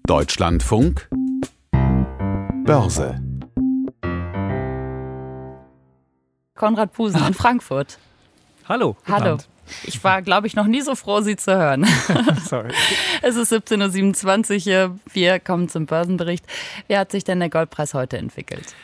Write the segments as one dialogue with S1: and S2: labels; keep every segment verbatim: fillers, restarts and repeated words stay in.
S1: Deutschlandfunk Börse.
S2: Konrad Pusen in Frankfurt.
S3: Hallo.
S2: Hallo. Ich war, glaube ich, noch nie so froh, Sie zu hören.
S3: Sorry.
S2: Es ist siebzehn Uhr siebenundzwanzig. Wir kommen zum Börsenbericht. Wie hat sich denn der Goldpreis heute entwickelt?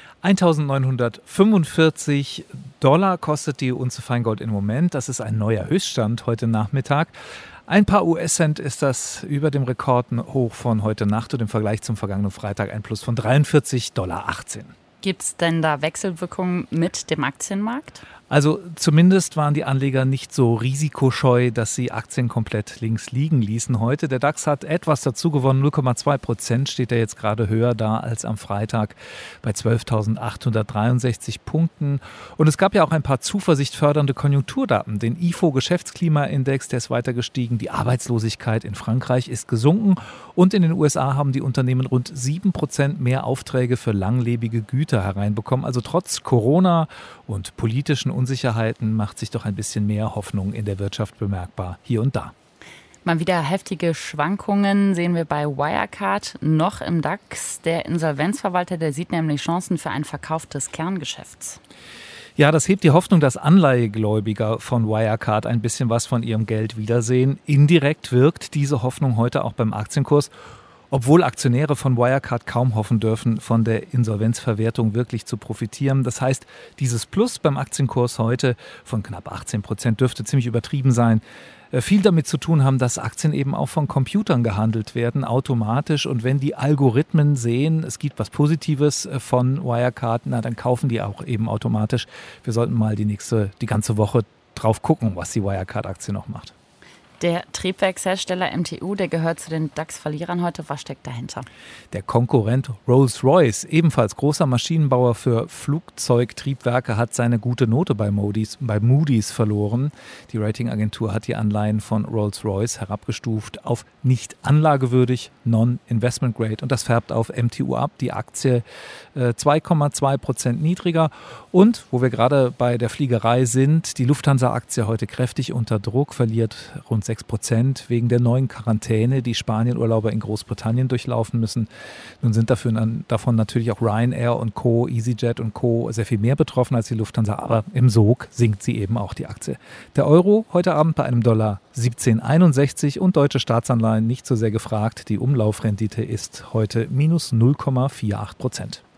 S3: eintausendneunhundertfünfundvierzig Dollar kostet die Unze Feingold im Moment. Das ist ein neuer Höchststand heute Nachmittag. Ein paar U S-Cent ist das über dem Rekordhoch von heute Nacht und im Vergleich zum vergangenen Freitag ein Plus von dreiundvierzig Komma achtzehn Dollar.
S2: Gibt es denn da Wechselwirkungen mit dem Aktienmarkt?
S3: Also zumindest waren die Anleger nicht so risikoscheu, dass sie Aktien komplett links liegen ließen heute. Der DAX hat etwas dazu gewonnen, null Komma zwei Prozent steht er jetzt gerade höher da als am Freitag bei zwölftausendachthundertdreiundsechzig Punkten. Und es gab ja auch ein paar zuversichtfördernde Konjunkturdaten. Den I F O-Geschäftsklimaindex, der ist weiter gestiegen. Die Arbeitslosigkeit in Frankreich ist gesunken. Und in den U S A haben die Unternehmen rund sieben Prozent mehr Aufträge für langlebige Güter hereinbekommen. Also trotz Corona und politischen Unsicherheiten macht sich doch ein bisschen mehr Hoffnung in der Wirtschaft bemerkbar, hier und da.
S2: Mal wieder heftige Schwankungen sehen wir bei Wirecard noch im DAX. Der Insolvenzverwalter, der sieht nämlich Chancen für einen Verkauf des Kerngeschäfts.
S3: Ja, das hebt die Hoffnung, dass Anleihegläubiger von Wirecard ein bisschen was von ihrem Geld wiedersehen. Indirekt wirkt diese Hoffnung heute auch beim Aktienkurs, obwohl Aktionäre von Wirecard kaum hoffen dürfen, von der Insolvenzverwertung wirklich zu profitieren. Das heißt, dieses Plus beim Aktienkurs heute von knapp achtzehn Prozent dürfte ziemlich übertrieben sein. Viel damit zu tun haben, dass Aktien eben auch von Computern gehandelt werden, automatisch. Und wenn die Algorithmen sehen, es gibt was Positives von Wirecard, na, dann kaufen die auch eben automatisch. Wir sollten mal die nächste, die ganze Woche drauf gucken, was die Wirecard-Aktie noch macht.
S2: Der Triebwerkshersteller M T U, der gehört zu den DAX-Verlierern heute. Was steckt dahinter?
S3: Der Konkurrent Rolls-Royce, ebenfalls großer Maschinenbauer für Flugzeugtriebwerke, hat seine gute Note bei Moody's, bei Moody's verloren. Die Ratingagentur hat die Anleihen von Rolls-Royce herabgestuft auf nicht anlagewürdig, non-investment grade. Und das färbt auf M T U ab. Die Aktie äh, zwei Komma zwei Prozent niedriger. Und, wo wir gerade bei der Fliegerei sind, die Lufthansa-Aktie heute kräftig unter Druck, verliert rund sechs Prozent wegen der neuen Quarantäne, die Spanienurlauber in Großbritannien durchlaufen müssen. Nun sind dafür, davon natürlich auch Ryanair und Co., EasyJet und Co. sehr viel mehr betroffen als die Lufthansa, aber im Sog sinkt sie eben auch, die Aktie. Der Euro heute Abend bei einem Dollar siebzehn Komma einundsechzig und deutsche Staatsanleihen nicht so sehr gefragt. Die Umlaufrendite ist heute minus null Komma achtundvierzig Prozent.